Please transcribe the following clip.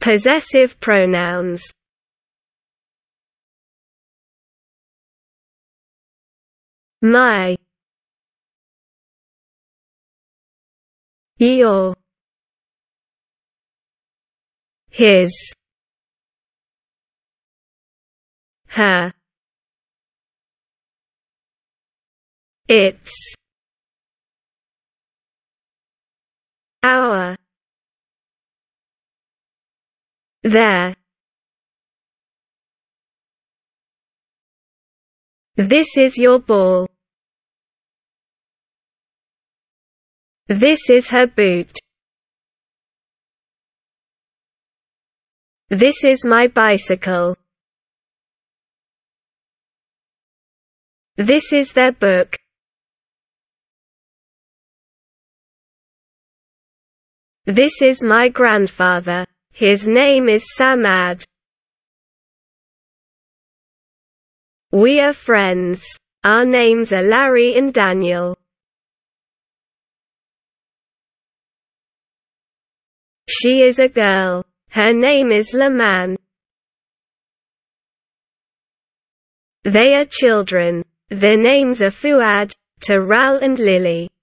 Possessive pronouns. My, your, his, her, its, our, their. This is your ball. This is her boot. This is my bicycle. This is their book. This is my grandfather. His name is Samad. We are friends. Our names are Larry and Daniel. She is a girl. Her name is Laman. They are children. Their names are Fuad, Taral and Lily.